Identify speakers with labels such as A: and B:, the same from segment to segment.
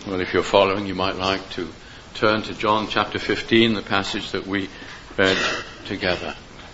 A: Well, if you're following, you might like to turn to John chapter 15, the passage that we read together.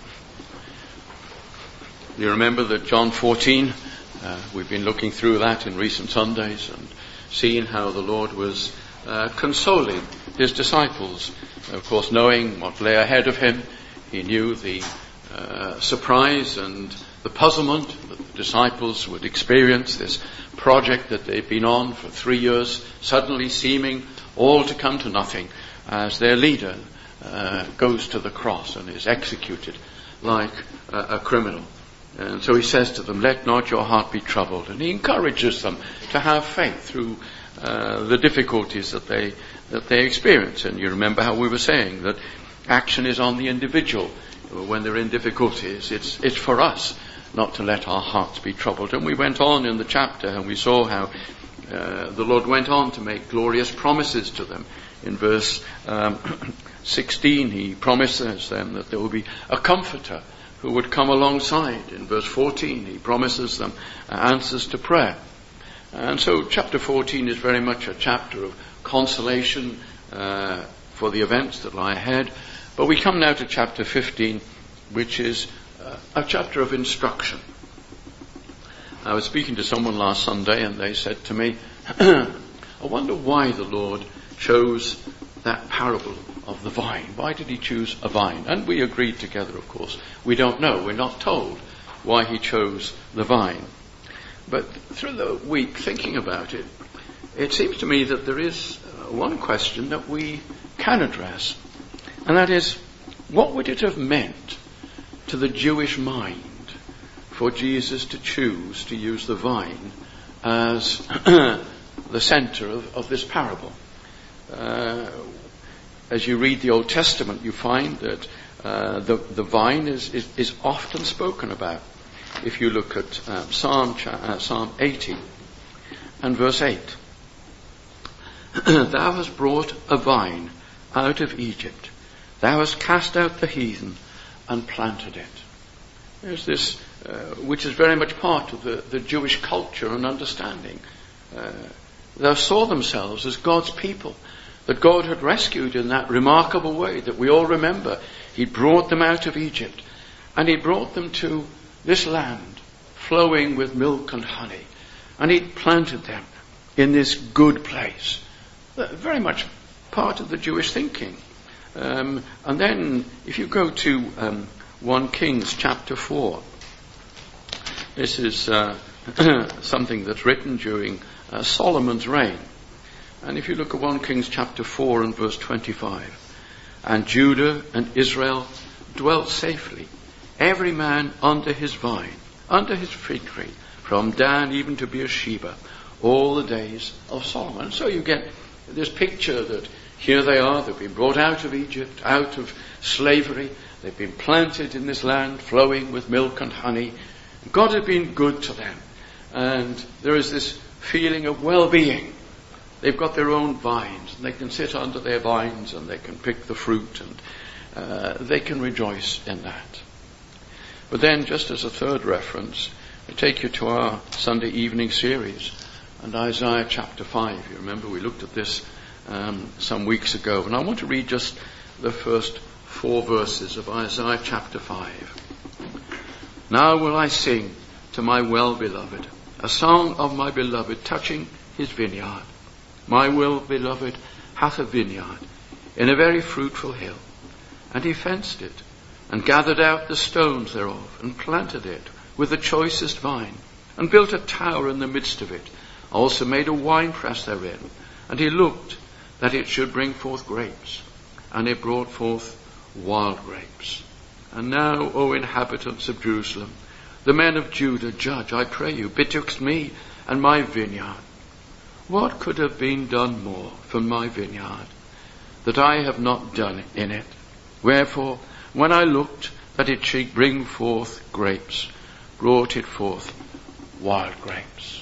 A: You remember that John 14, we've been looking through that in recent Sundays and seeing how the Lord was consoling his disciples. Of course, knowing what lay ahead of him, he knew the surprise and the puzzlement that the disciples would experience, this project that they've been on for 3 years, suddenly seeming all to come to nothing as their leader goes to the cross and is executed like a criminal. And so he says to them, "Let not your heart be troubled." And he encourages them to have faith through the difficulties that they experience. And you remember how we were saying that action is on the individual. When they're in difficulties, it's for us not to let our hearts be troubled. And we went on in the chapter and we saw how the Lord went on to make glorious promises to them. In verse 16, he promises them that there will be a comforter who would come alongside. In verse 14, he promises them answers to prayer. And so chapter 14 is very much a chapter of consolation for the events that lie ahead. But we come now to chapter 15, which is a chapter of instruction. I was speaking to someone last Sunday and they said to me, I wonder why the Lord chose that parable of the vine. Why did he choose a vine? And we agreed together, of course. We don't know. We're not told why he chose the vine. But through the week, thinking about it, it seems to me that there is one question that we can address. And that is, what would it have meant to the Jewish mind for Jesus to choose to use the vine as the center of this parable? As you read the Old Testament, you find that the vine is often spoken about. If you look at Psalm 80 and verse 8. Thou hast brought a vine out of Egypt. Thou hast cast out the heathen and planted it. There's this, which is very much part of the Jewish culture and understanding. They saw themselves as God's people, that God had rescued in that remarkable way that we all remember. He brought them out of Egypt, and he brought them to this land flowing with milk and honey, and he planted them in this good place. Very much part of the Jewish thinking. And then if you go to 1 Kings chapter 4, this is something that's written during Solomon's reign. And if you look at 1 Kings chapter 4 and verse 25, and Judah and Israel dwelt safely, every man under his vine, under his fig tree, from Dan even to Beersheba, all the days of Solomon. So you get this picture that here they are, they've been brought out of Egypt, out of slavery, they've been planted in this land flowing with milk and honey. God had been good to them, and there is this feeling of well-being. They've got their own vines, and they can sit under their vines and they can pick the fruit, and they can rejoice in that. But then, just as a third reference, I take you to our Sunday evening series and Isaiah chapter 5. You remember we looked at this some weeks ago, and I want to read just the first 4 verses of Isaiah chapter 5. Now will I sing to my well-beloved a song of my beloved touching his vineyard. My well-beloved hath a vineyard in a very fruitful hill, and he fenced it, and gathered out the stones thereof, and planted it with the choicest vine, and built a tower in the midst of it, also made a winepress therein, and he looked that it should bring forth grapes, and it brought forth wild grapes. And now, O inhabitants of Jerusalem, the men of Judah, judge, I pray you, betwixt me and my vineyard. What could have been done more for my vineyard, that I have not done in it? Wherefore, when I looked that it should bring forth grapes, brought it forth wild grapes.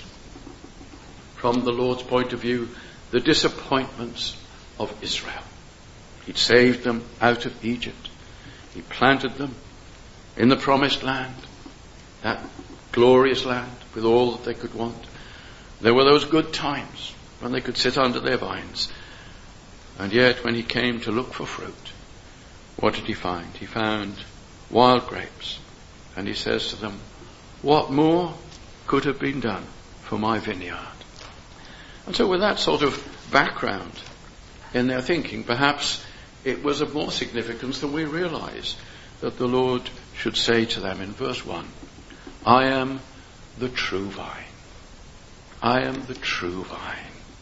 A: From the Lord's point of view, the disappointments of Israel. He'd saved them out of Egypt. He planted them in the promised land, that glorious land with all that they could want. There were those good times. when they could sit under their vines. And yet when he came to look for fruit, what did he find? He found wild grapes. And he says to them, what more could have been done for my vineyard? And so with that sort of background in their thinking, perhaps it was of more significance than we realize that the Lord should say to them in verse 1, I am the true vine. I am the true vine.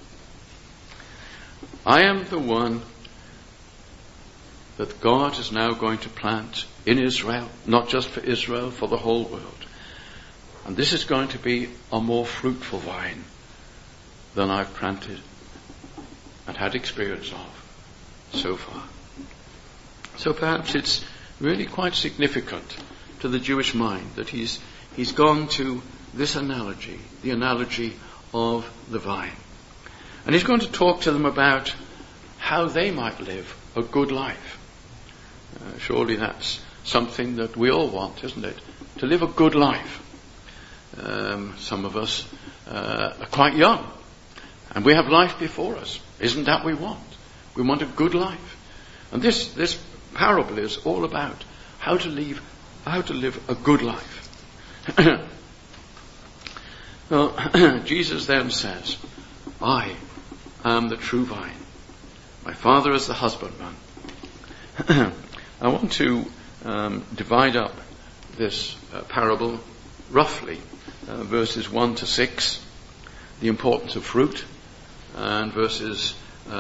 A: I am the one that God is now going to plant in Israel, not just for Israel, for the whole world. And this is going to be a more fruitful vine than I've planted and had experience of so far. So perhaps it's really quite significant to the Jewish mind that he's gone to this analogy, the analogy of the vine. And he's going to talk to them about how they might live a good life. Surely that's something that we all want, isn't it? To live a good life. Some of us are quite young, and we have life before us. Isn't that what we want? We want a good life. And this parable is all about how to live a good life. Well, Jesus then says, I am the true vine. My Father is the husbandman. I want to divide up this parable roughly, verses 1 to 6, the importance of fruit, and verses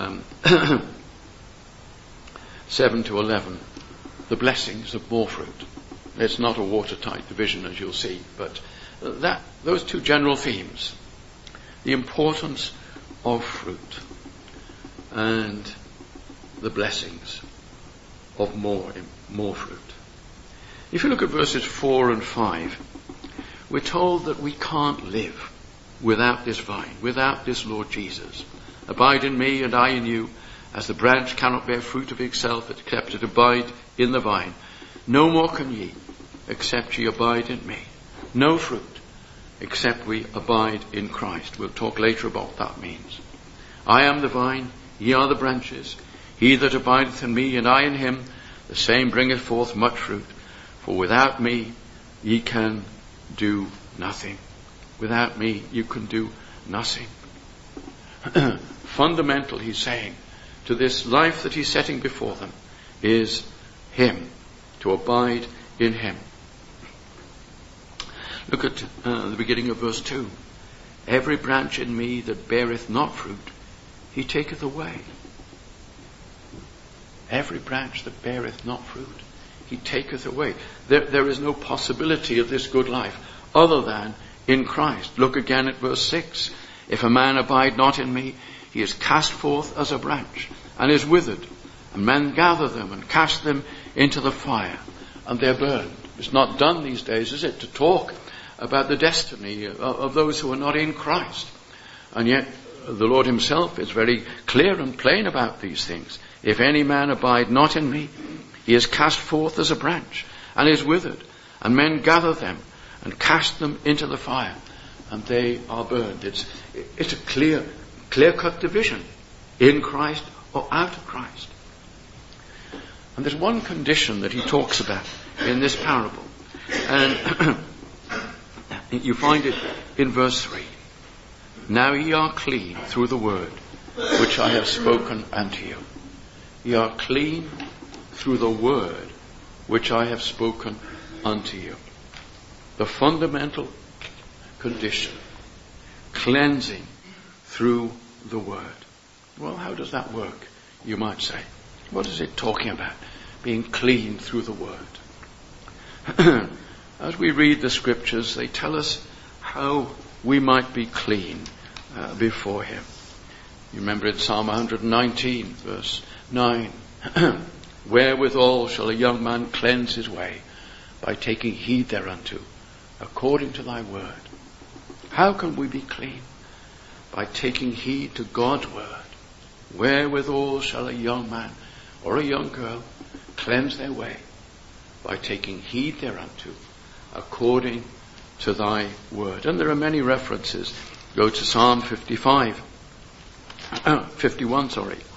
A: 7 to 11, the blessings of more fruit. It's not a watertight division, as you'll see, but those two general themes, the importance of fruit and the blessings of more fruit. If you look at verses 4 and 5, we're told that we can't live without this vine, without this Lord Jesus. Abide in me and I in you, as the branch cannot bear fruit of itself except it abide in the vine. No more can ye, except ye abide in me. No fruit, except we abide in Christ. We'll talk later about what that means. I am the vine, ye are the branches. He that abideth in me and I in him, the same bringeth forth much fruit. For without me ye can do nothing. Without me you can do nothing. Fundamental, he's saying, to this life that he's setting before them is him, to abide in him. Look at the beginning of verse 2. Every branch in me that beareth not fruit, he taketh away. Every branch that beareth not fruit, he taketh away. There is no possibility of this good life other than in Christ. Look again at verse 6. If a man abide not in me, he is cast forth as a branch and is withered. And men gather them and cast them into the fire, and they're burned. It's not done these days, is it, to talk about the destiny of those who are not in Christ. And yet the Lord himself is very clear and plain about these things. If any man abide not in me, he is cast forth as a branch and is withered, and men gather them and cast them into the fire, and they are burned. It's a clear-cut division, in Christ or out of Christ. And there's one condition that he talks about in this parable, and you find it in verse 3. Now ye are clean through the word which I have spoken unto you. Ye are clean through the word which I have spoken unto you. The fundamental condition, cleansing through the word. Well, how does that work, you might say? What is it talking about? Being clean through the word. As we read the scriptures, they tell us how we might be clean before him. You remember in Psalm 119, verse 9, wherewithal shall a young man cleanse his way? By taking heed thereunto, according to thy word. How can we be clean? By taking heed to God's word. Wherewithal shall a young man or a young girl cleanse their way? By taking heed thereunto, according to thy word. And there are many references. Go to Psalm 55. 51,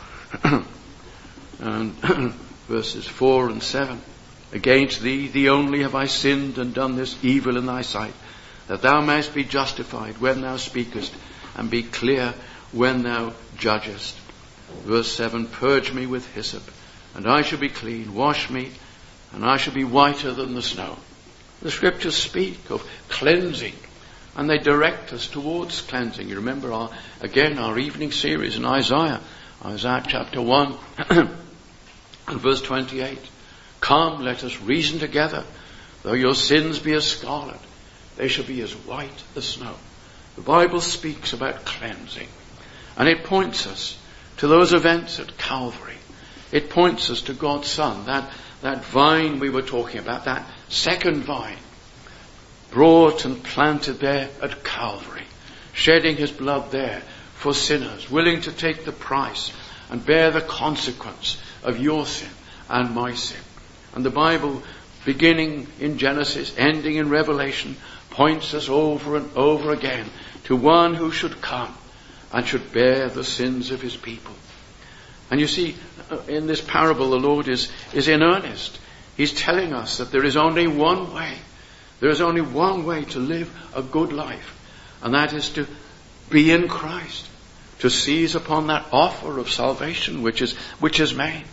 A: and verses 4 and 7. Against thee, thee only have I sinned and done this evil in thy sight, that thou mayest be justified when thou speakest, and be clear when thou judgest. Verse 7, purge me with hyssop, and I shall be clean. Wash me, and I shall be whiter than the snow. The scriptures speak of cleansing, and they direct us towards cleansing. You remember our evening series in Isaiah chapter 1 and verse 28. Come, let us reason together. Though your sins be as scarlet, they shall be as white as snow. The Bible speaks about cleansing, and it points us to those events at Calvary. It points us to God's Son, that vine we were talking about, that second vine, brought and planted there at Calvary, shedding his blood there for sinners, willing to take the price and bear the consequence of your sin and my sin. And the Bible, beginning in Genesis, ending in Revelation, points us over and over again to one who should come and should bear the sins of his people. And you see, in this parable, the Lord is in earnest. He's telling us that there is only one way. There is only one way to live a good life, and that is to be in Christ, to seize upon that offer of salvation which is made.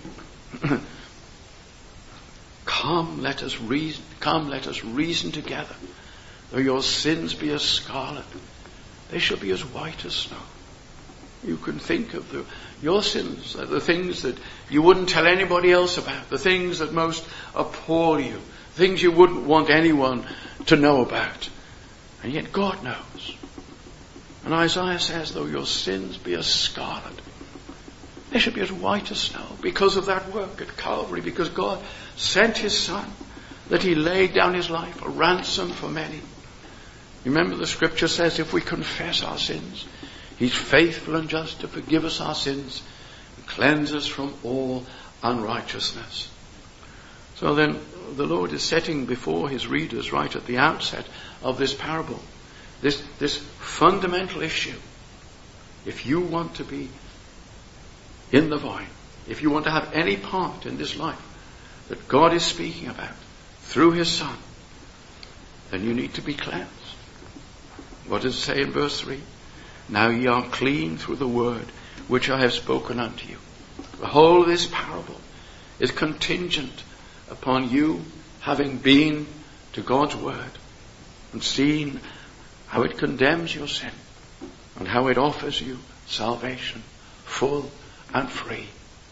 A: Come, let us reason together. Though your sins be as scarlet, they shall be as white as snow. You can think of your sins, the things that you wouldn't tell anybody else about, the things that most appall you, things you wouldn't want anyone to know about. And yet God knows. And Isaiah says, though your sins be as scarlet, they should be as white as snow, because of that work at Calvary, because God sent his Son, that he laid down his life, a ransom for many. Remember, the scripture says, if we confess our sins, he's faithful and just to forgive us our sins and cleanse us from all unrighteousness. So then, the Lord is setting before his readers right at the outset of this parable this fundamental issue. If you want to be in the vine, if you want to have any part in this life that God is speaking about through his Son, then you need to be cleansed. What does it say in verse 3? Now ye are clean through the word which I have spoken unto you. The whole of this parable is contingent upon you having been to God's word and seen how it condemns your sin and how it offers you salvation, full and free.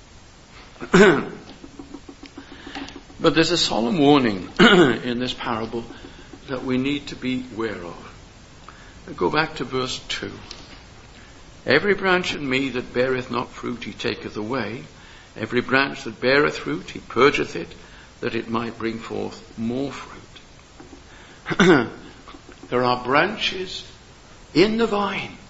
A: But there's a solemn warning in this parable that we need to be aware of. Go back to verse 2. Every branch in me that beareth not fruit he taketh away. Every branch that beareth fruit he purgeth it, that it might bring forth more fruit. There are branches in the vine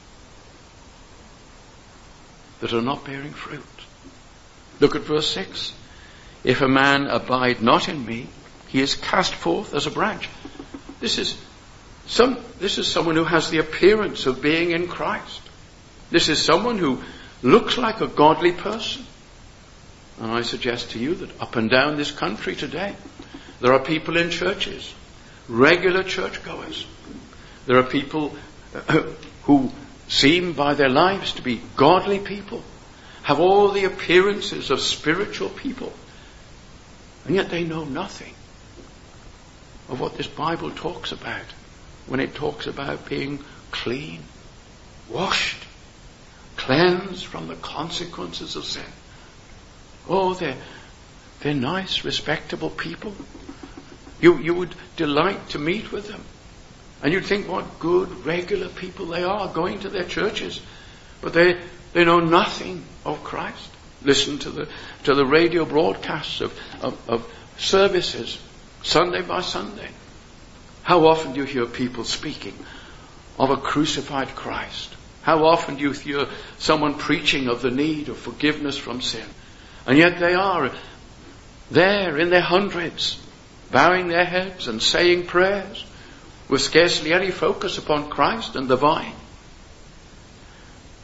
A: that are not bearing fruit. Look at verse 6. If a man abide not in me, he is cast forth as a branch. This is someone who has the appearance of being in Christ. This is someone who looks like a godly person. And I suggest to you that up and down this country today, there are people in churches, regular churchgoers. There are people who seem by their lives to be godly people, have all the appearances of spiritual people, and yet they know nothing of what this Bible talks about when it talks about being clean, washed, cleansed from the consequences of sin. Oh, they're nice, respectable people. You would delight to meet with them. And you'd think what good, regular people they are going to their churches. But they know nothing of Christ. Listen to the radio broadcasts of services, Sunday by Sunday. How often do you hear people speaking of a crucified Christ? How often do you hear someone preaching of the need of forgiveness from sin? And yet they are there in their hundreds, bowing their heads and saying prayers with scarcely any focus upon Christ and the vine.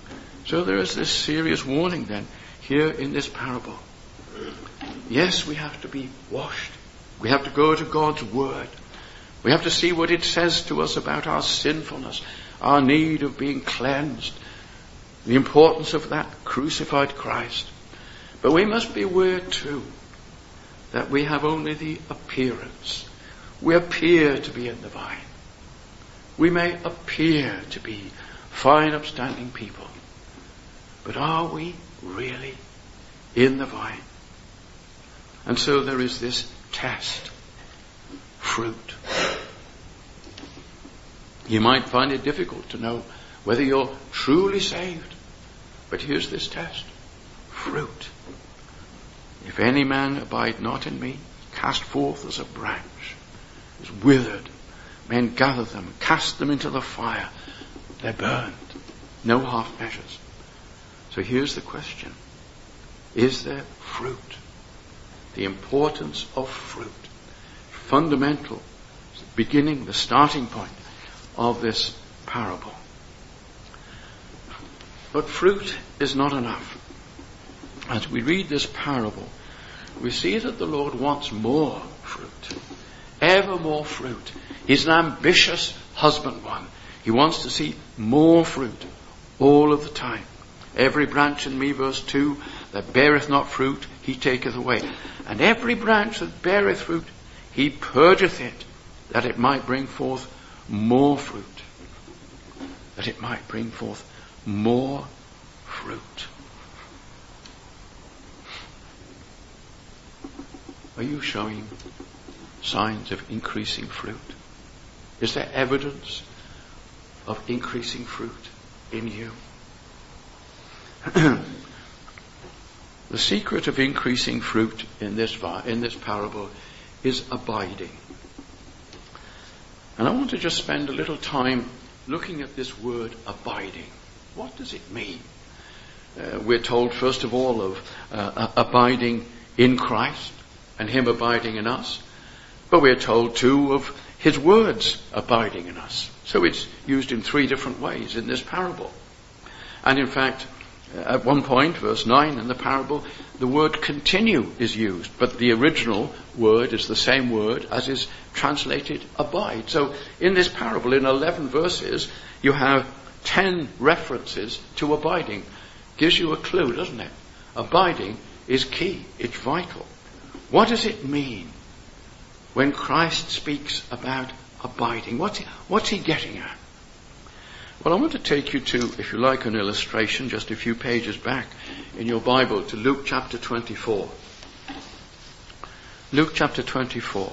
A: So there is this serious warning then here in this parable. Yes, we have to be washed. We have to go to God's word. We have to see what it says to us about our sinfulness, our need of being cleansed, the importance of that crucified Christ. But we must be aware too that we have only the appearance. We appear to be in the vine. We may appear to be fine, upstanding people. But are we really in the vine? And so there is this test. Fruit. You might find it difficult to know whether you're truly saved. But here's this test. Fruit. If any man abide not in me, cast forth as a branch, is withered. Men gather them, cast them into the fire. They're burned. No half measures. So here's the question. Is there fruit? The importance of fruit. Fundamental. It's the beginning, the starting point of this parable. But fruit is not enough. As we read this parable, we see that the Lord wants more fruit. Ever more fruit. He's an ambitious husbandman. He wants to see more fruit all of the time. Every branch in me, verse 2, that beareth not fruit, he taketh away. And every branch that beareth fruit, he purgeth it, that it might bring forth more fruit. That it might bring forth more fruit. Are you showing signs of increasing fruit? Is there evidence of increasing fruit in you? The secret of increasing fruit in this parable is abiding. And I want to just spend a little time looking at this word abiding. What does it mean? We're told first of all of abiding in Christ and him abiding in us. But we're told too of his words abiding in us. So it's used in three different ways in this parable. And in fact, at one point, verse 9 in the parable, the word continue is used. But the original word is the same word as is translated abide. So in this parable, in 11 verses, you have 10 references to abiding. Gives you a clue, doesn't it? Abiding is key. It's vital. What does it mean when Christ speaks about abiding? What's he getting at? Well, I want to take you to, if you like, an illustration just a few pages back in your Bible to Luke chapter 24. Luke chapter 24.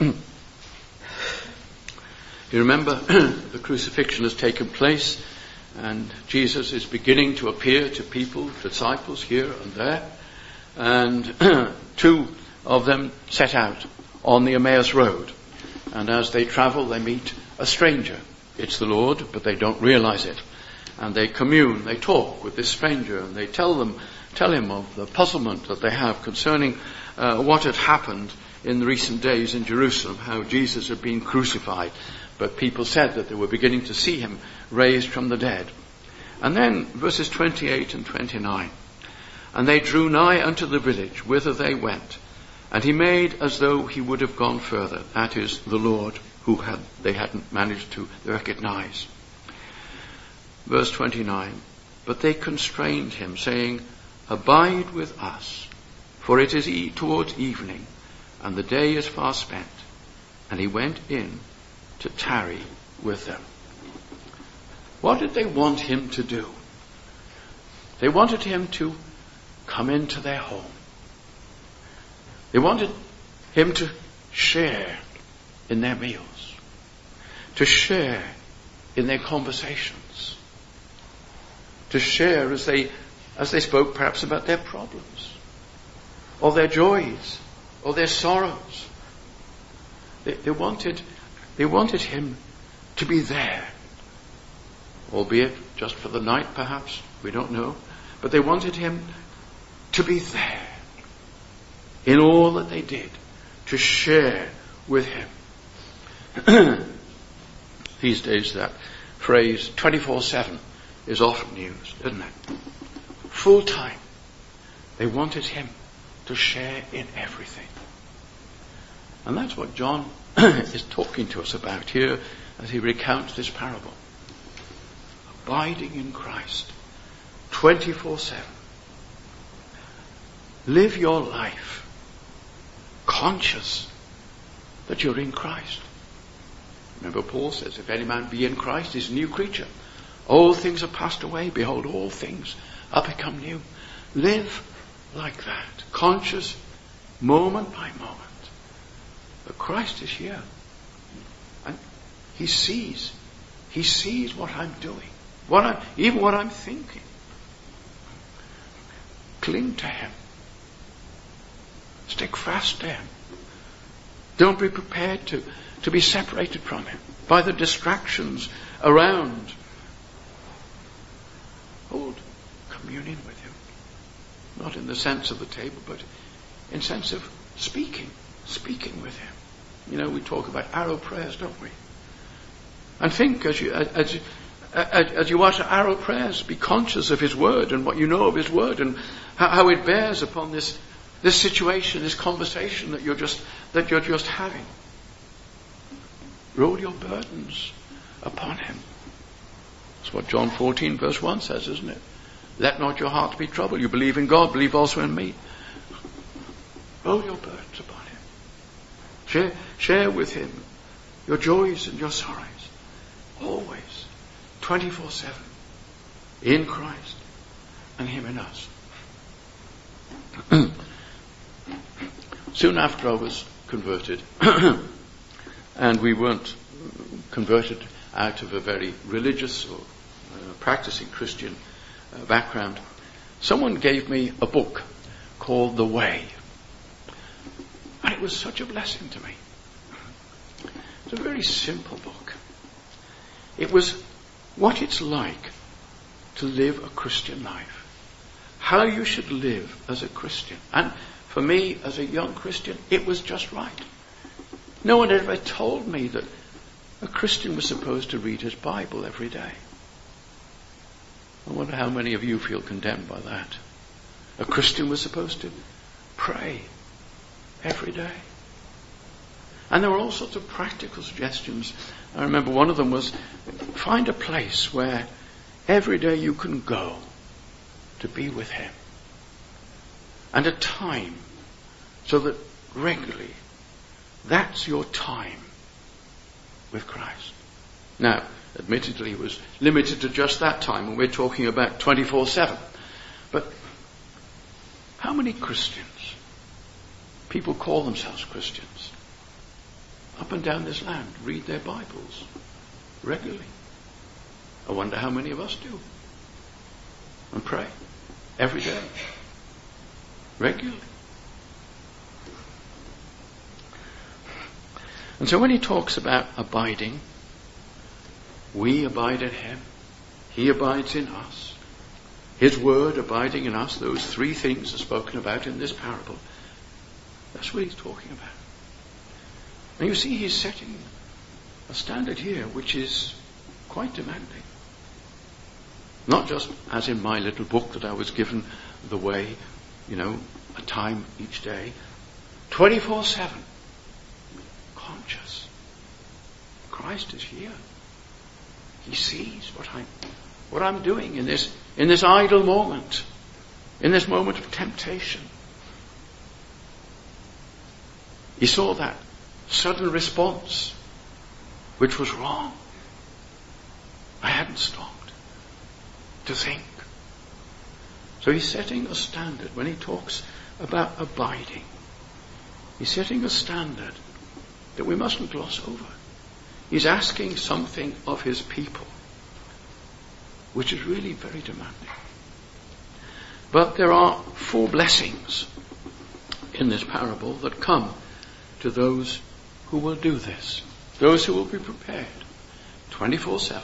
A: You remember the crucifixion has taken place and Jesus is beginning to appear to people, disciples here and there. And two of them set out on the Emmaus Road. And as they travel, they meet a stranger. It's the Lord, but they don't realize it. And they commune, they talk with this stranger, and they tell him of the puzzlement that they have concerning what had happened in the recent days in Jerusalem, how Jesus had been crucified. But people said that they were beginning to see him raised from the dead. And then verses 28 and 29. And they drew nigh unto the village whither they went. And he made as though he would have gone further. That is the Lord, who they hadn't managed to recognize. Verse 29. But they constrained him, saying, Abide with us, for it is towards evening, and the day is far spent. And he went in to tarry with them. What did they want him to do? They wanted him to come into their home. They wanted him to share in their meals, to share in their conversations, to share as they spoke perhaps about their problems, or their joys, or their sorrows. They wanted him to be there, albeit just for the night perhaps, we don't know, but they wanted him to be there in all that they did, to share with him. These days that phrase 24/7 is often used, isn't it? Full time. They wanted him to share in everything. And that's what John is talking to us about here as he recounts this parable. Abiding in Christ 24/7. Live your life conscious that you're in Christ. Remember, Paul says, if any man be in Christ, he's a new creature. Old things are passed away. Behold, all things are become new. Live like that, conscious moment by moment. But Christ is here. And he sees what I'm doing, even what I'm thinking. Cling to him. Stick fast to him. Don't be prepared to be separated from him by the distractions around. Hold communion with him. Not in the sense of the table, but in sense of speaking with him. You know, we talk about arrow prayers, don't we? And think as you utter arrow prayers, be conscious of his word and what you know of his word and how it bears upon this situation, this conversation that you're just having. Roll your burdens upon him. That's what John 14 verse 1 says, isn't it? Let not your heart be troubled. You believe in God, believe also in me. Roll your burdens upon him. Share with him your joys and your sorrows. Always. 24/7. In Christ and him in us. Soon after I was converted, and we weren't converted out of a very religious or practicing Christian background, someone gave me a book called The Way. And it was such a blessing to me. It's a very simple book. It was what it's like to live a Christian life. How you should live as a Christian. And for me, as a young Christian, it was just right. No one had ever told me that a Christian was supposed to read his Bible every day. I wonder how many of you feel condemned by that. A Christian was supposed to pray every day. And there were all sorts of practical suggestions. I remember one of them was find a place where every day you can go to be with him. And a time so that regularly that's your time with Christ. Now, admittedly, it was limited to just that time, and we're talking about 24/7. But how many Christians, people call themselves Christians, up and down this land, read their Bibles regularly? I wonder how many of us do. And pray every day, regularly. And so when he talks about abiding, we abide in him, he abides in us, his word abiding in us, those three things are spoken about in this parable. That's what he's talking about. And you see, he's setting a standard here which is quite demanding. Not just as in my little book that I was given, The Way, a time each day. 24/7. Conscious. Christ is here. He sees what I'm doing in this idle moment, in this moment of temptation. He saw that sudden response, which was wrong. I hadn't stopped to think. So he's setting a standard when he talks about abiding. He's setting a standard that we mustn't gloss over. He's asking something of his people, which is really very demanding. But there are 4 blessings in this parable that come to those who will do this, those who will be prepared 24/7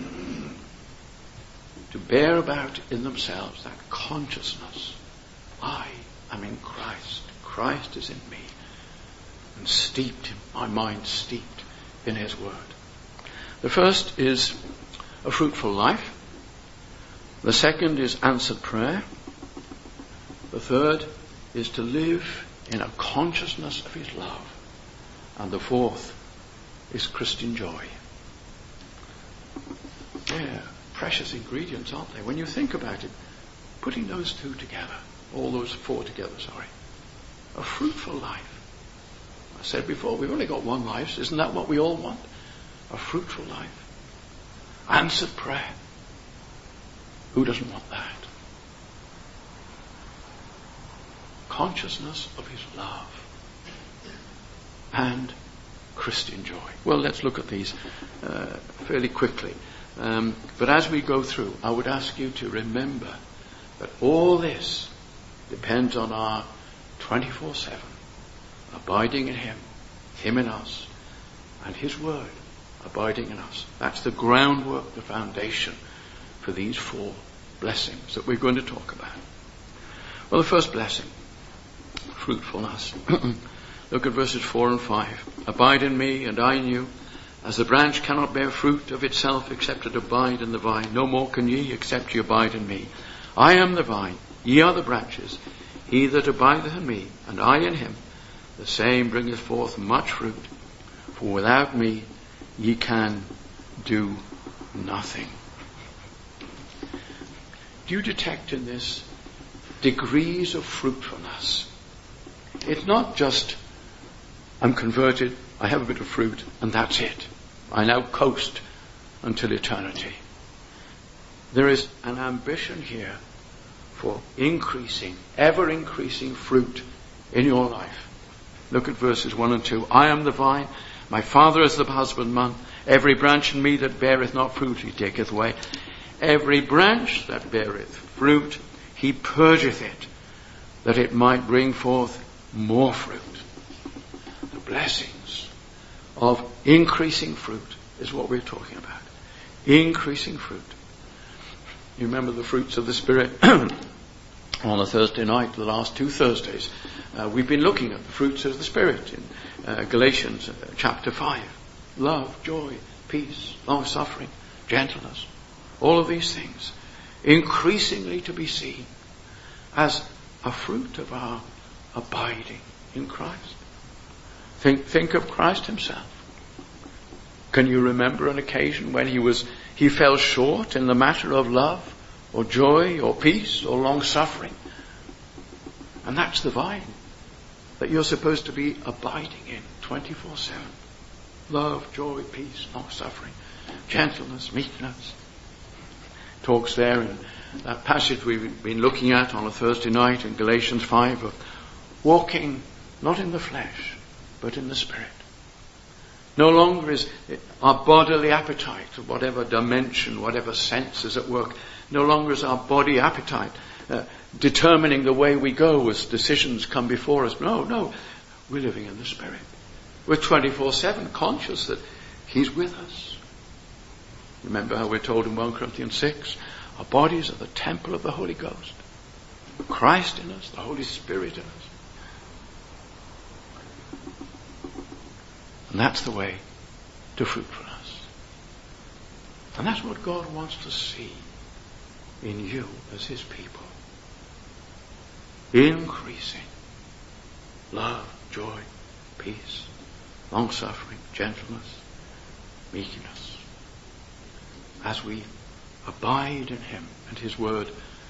A: to bear about in themselves that consciousness. I am in Christ. Christ is in me. And my mind steeped in his word. The first is a fruitful life. The second is answered prayer. The third is to live in a consciousness of his love. And the fourth is Christian joy. They're precious ingredients, aren't they? When you think about it, putting those two together, all those four together, a fruitful life. I said before, we've only got one life. Isn't that what we all want? A fruitful life. Answered prayer. Who doesn't want that? Consciousness of his love. And Christian joy. Well, let's look at these fairly quickly. But as we go through, I would ask you to remember that all this depends on our 24/7 abiding in him, him in us, and his word abiding in us. That's the groundwork, the foundation for these four blessings that we're going to talk about. Well, the first blessing, fruitfulness. Look at verses 4 and 5. Abide in me and I in you. As the branch cannot bear fruit of itself except it abide in the vine, no more can ye except ye abide in me. I am the vine, ye are the branches. He that abideth in me, and I in him, the same bringeth forth much fruit. For without me ye can do nothing. Do you detect in this degrees of fruitfulness? It's not just, I'm converted, I have a bit of fruit, and that's it. I now coast until eternity. There is an ambition here for increasing, ever increasing fruit in your life. Look at verses 1 and 2. I am the vine, my Father is the husbandman. Every branch in me that beareth not fruit he taketh away. Every branch that beareth fruit he purgeth it, that it might bring forth more fruit. The blessings of increasing fruit is what we're talking about. Increasing fruit. You remember the fruits of the Spirit on a Thursday night, the last 2 Thursdays. We've been looking at the fruits of the Spirit in Galatians chapter 5. Love, joy, peace, long-suffering, gentleness. All of these things increasingly to be seen as a fruit of our abiding in Christ. Think of Christ himself. Can you remember an occasion when he fell short in the matter of love or joy or peace or long-suffering? And that's the vine that you're supposed to be abiding in 24/7. Love, joy, peace, long-suffering, gentleness, meekness. Talks there in that passage we've been looking at on a Thursday night in Galatians 5 of walking not in the flesh but in the Spirit. No longer is our bodily appetite, whatever dimension, whatever sense is at work, no longer is our body appetite determining the way we go as decisions come before us. No, we're living in the Spirit. We're 24/7 conscious that he's with us. Remember how we're told in 1 Corinthians 6, our bodies are the temple of the Holy Ghost. Christ in us, the Holy Spirit in us. And that's the way to fruitfulness. And that's what God wants to see in you as his people. Increasing love, joy, peace, long-suffering, gentleness, meekness. As we abide in him and his word